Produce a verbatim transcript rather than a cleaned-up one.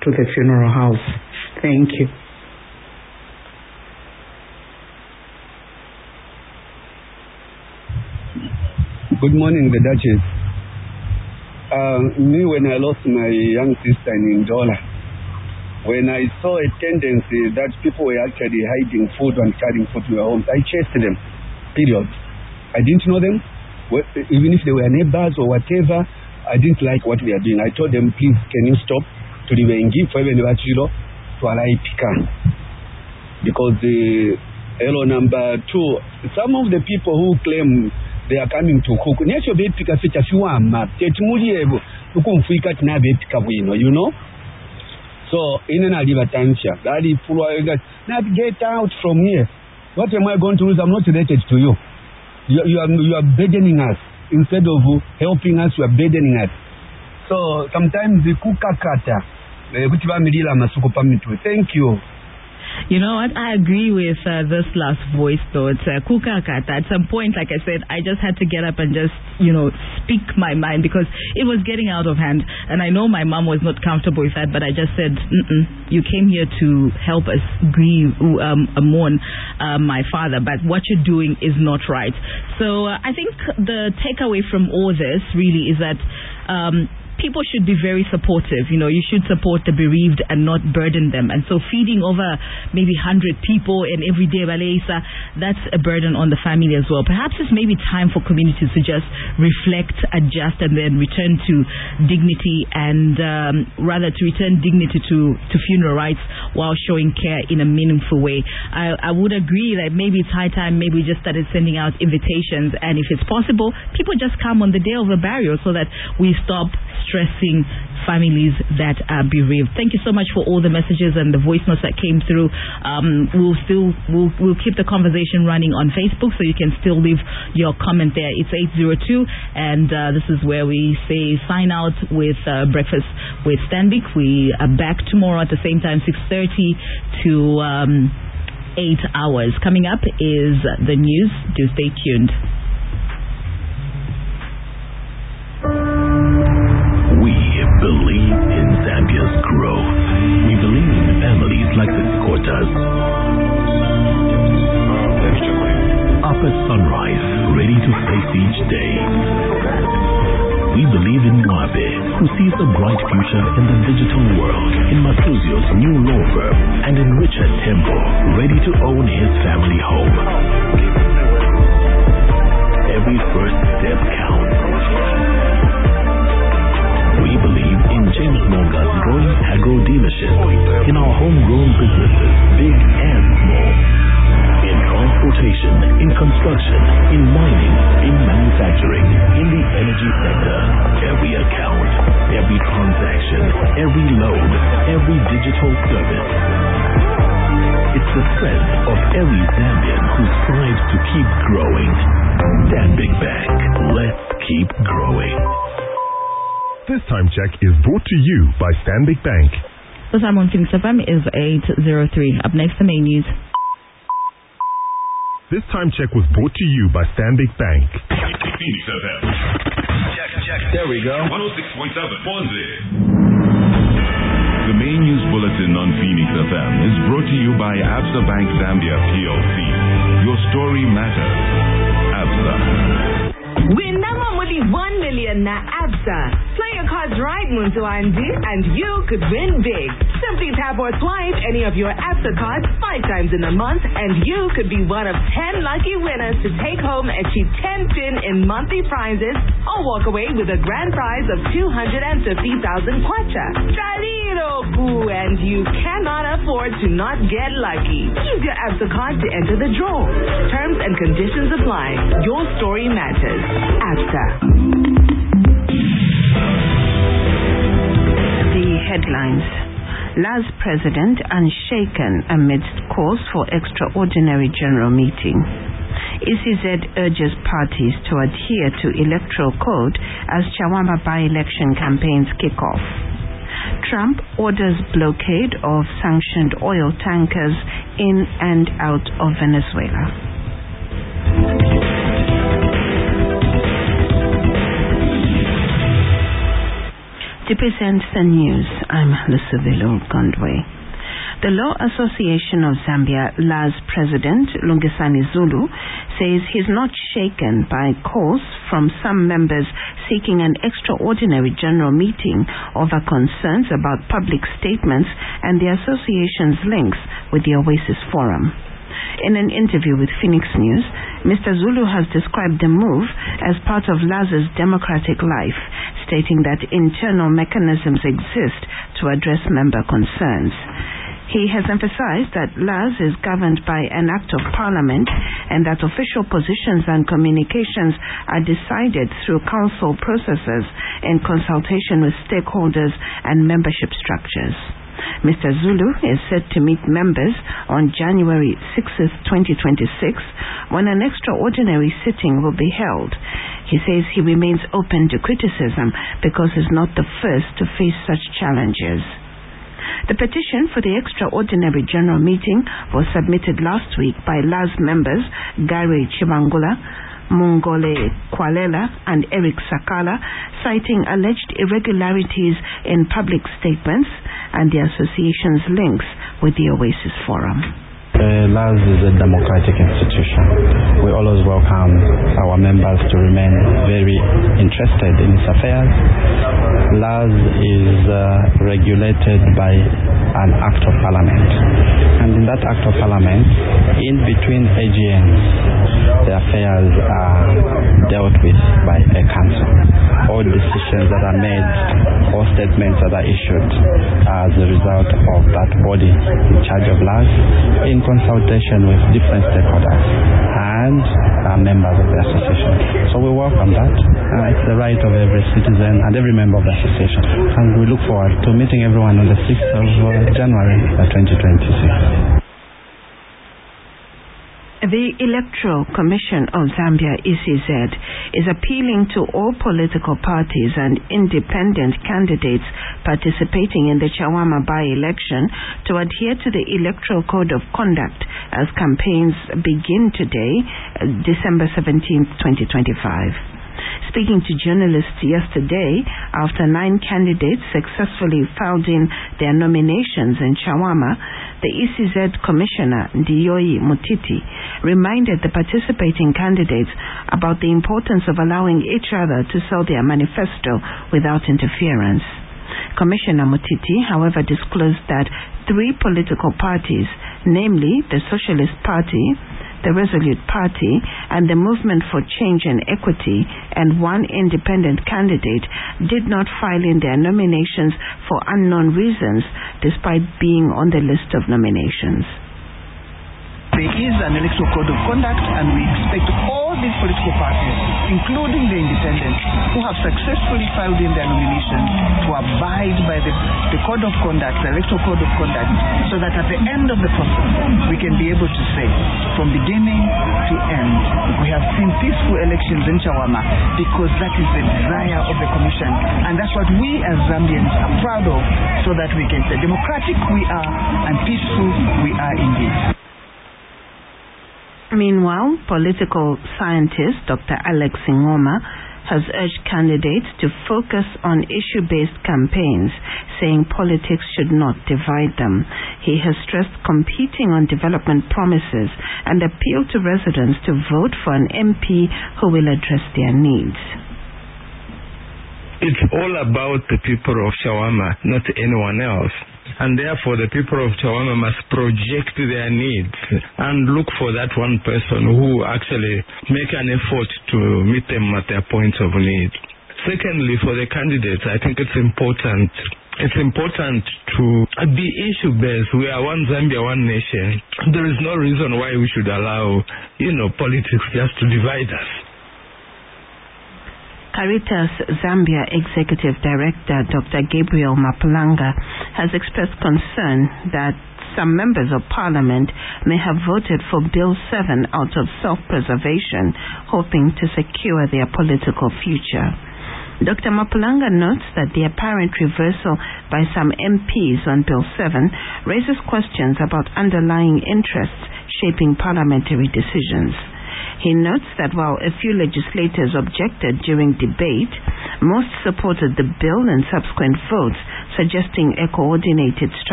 to the funeral house. Thank you. Good morning, the Duchess. Uh, me, when I lost my young sister in Ndola, when I saw a tendency that people were actually hiding food and carrying food to their homes, I chased them, period. I didn't know them, even if they were neighbors or whatever. I didn't like what they are doing. I told them, please, can you stop? To the Wengi, for even Bachilo, to Alaipika. Because the hello number two, some of the people who claim they are coming to cook. Next, you pick a fit if you want, map. It's Mudiebo, who can freak out now, you know. So, in an advertentia, that is full of not get out from here. What am I going to do? I'm not related to you. You, you, are, you are burdening us. Instead of helping us, you are burdening us. So, sometimes the kukakata, thank you. You know what? I agree with uh, this last voice though. It's uh, kuka kata. At some point, like I said, I just had to get up and just, you know, speak my mind because it was getting out of hand. And I know my mom was not comfortable with that, but I just said, mm-mm, you came here to help us grieve, um, mourn uh, my father, but what you're doing is not right. So uh, I think the takeaway from all this really is that um, people should be very supportive. You know, you should support the bereaved and not burden them. And so feeding over maybe one hundred people and every day, that's a burden on the family as well. Perhaps it's maybe time for communities to just reflect, adjust, and then return to dignity and um, rather to return dignity to, to funeral rites while showing care in a meaningful way. I, I would agree that maybe it's high time maybe we just started sending out invitations, and if it's possible, people just come on the day of a burial so that we stop stressing families that are bereaved. Thank you so much for all the messages and the voice notes that came through. Um, we'll still we'll, we'll keep the conversation running on Facebook, so you can still leave your comment there. It's eight zero two, and uh, this is where we say sign out with uh, breakfast with Stanbic. We are back tomorrow at the same time, six thirty to um, eight hours. Coming up is the news. Do stay tuned. Believe in Zambia's growth. We believe in families like the Sikotas. Up at sunrise, ready to face each day. We believe in Mwabe, who sees a bright future in the digital world, in Masuzio's new law firm, and in Richard Temple, ready to own his family home. Every first step counts. We believe in James Monga's growing agro dealership, in our homegrown businesses, big and small, in transportation, in construction, in mining, in manufacturing, in the energy sector. Every account, every transaction, every loan, every digital service. It's the strength of every Zambian who strives to keep growing. Stanbic Bank. Let's keep growing. This time check is brought to you by Stanbic Bank. The time on Phoenix F M is eight oh three. Up next, the main news. This time check was brought to you by Stanbic Bank. Phoenix F M. Check, check. There we go. one oh six point seven. Ponze. The main news bulletin on Phoenix F M is brought to you by Absa Bank Zambia P L C. Your story matters. Absa. Win number one million na Absa. Play your cards right, Muntu Andi, and you could win big. Simply tap or swipe any of your Absa cards five times in a month, and you could be one of ten lucky winners to take home a cheap ten pin in monthly prizes, or walk away with a grand prize of two hundred fifty thousand kwacha. Chaliroku, and you cannot afford to not get lucky. Use your Absa card to enter the draw. Terms and conditions apply. Your story matters. Absa. The headlines. Laz President unshaken amidst calls for extraordinary general meeting. E C Z urges parties to adhere to electoral code as Chawamba by-election campaigns kick off. Trump orders blockade of sanctioned oil tankers in and out of Venezuela. To present the news, I'm Lucivilo Gondwe. The Law Association of Zambia, L A Z President Lungisani Zulu, says he's not shaken by calls from some members seeking an extraordinary general meeting over concerns about public statements and the association's links with the Oasis Forum. In an interview with Phoenix News, Mister Zulu has described the move as part of L A Z's democratic life, stating that internal mechanisms exist to address member concerns. He has emphasized that L A Z is governed by an act of parliament and that official positions and communications are decided through council processes in consultation with stakeholders and membership structures. Mister Zulu is set to meet members on January sixth, twenty twenty-six, when an extraordinary sitting will be held. He says he remains open to criticism because he's not the first to face such challenges. The petition for the extraordinary general meeting was submitted last week by L A Z members Gary Chibangula, Mungole Kwalela and Eric Sakala, citing alleged irregularities in public statements and the association's links with the Oasis Forum. Uh, L A Z is a democratic institution. We always welcome our members to remain very interested in its affairs. L A Z is uh, regulated by an act of parliament. And in that act of parliament, in between A G Ms, the affairs are dealt with by a council. All decisions that are made, all statements that are issued are as a result of that body in charge of L A Z in consultation with different stakeholders and uh, members of the association. So we welcome that. Uh, it's the right of every citizen and every member of the association. And we look forward to meeting everyone on the sixth of January twenty twenty-six. The Electoral Commission of Zambia, E C Z, is appealing to all political parties and independent candidates participating in the Chawama by-election to adhere to the Electoral Code of Conduct as campaigns begin today, December seventeenth, twenty twenty-five. Speaking to journalists yesterday, after nine candidates successfully filed in their nominations in Chawama, the E C Z Commissioner, Ndiyoi Mutiti, reminded the participating candidates about the importance of allowing each other to sell their manifesto without interference. Commissioner Mutiti, however, disclosed that three political parties, namely the Socialist Party, the Resolute Party, and the Movement for Change and Equity, and one independent candidate, did not file in their nominations for unknown reasons, despite being on the list of nominations. There is an electoral code of conduct, and we expect all these political parties, including the independents, who have successfully filed in their nominations, to abide by the, the code of conduct, the electoral code of conduct, so that at the end of the process, we can be able to say, from beginning to end, we have seen peaceful elections in Chawama, because that is the desire of the Commission, and that's what we as Zambians are proud of, so that we can say democratic we are and peaceful we are indeed. Meanwhile, political scientist Doctor Alex Ngoma has urged candidates to focus on issue-based campaigns, saying politics should not divide them. He has stressed competing on development promises and appealed to residents to vote for an M P who will address their needs. It's all about the people of Chawama, not anyone else. And therefore, the people of Chawama must project their needs and look for that one person who actually make an effort to meet them at their points of need. Secondly, for the candidates, I think it's important It's important to be issue-based. We are one Zambia, one nation. There is no reason why we should allow, you know, politics just to divide us. Caritas Zambia Executive Director Doctor Gabriel Mapulanga has expressed concern that some members of Parliament may have voted for Bill seven out of self-preservation, hoping to secure their political future. Doctor Mapulanga notes that the apparent reversal by some M Ps on Bill seven raises questions about underlying interests shaping parliamentary decisions. He notes that while a few legislators objected during debate, most supported the bill and subsequent votes, suggesting a coordinated strategy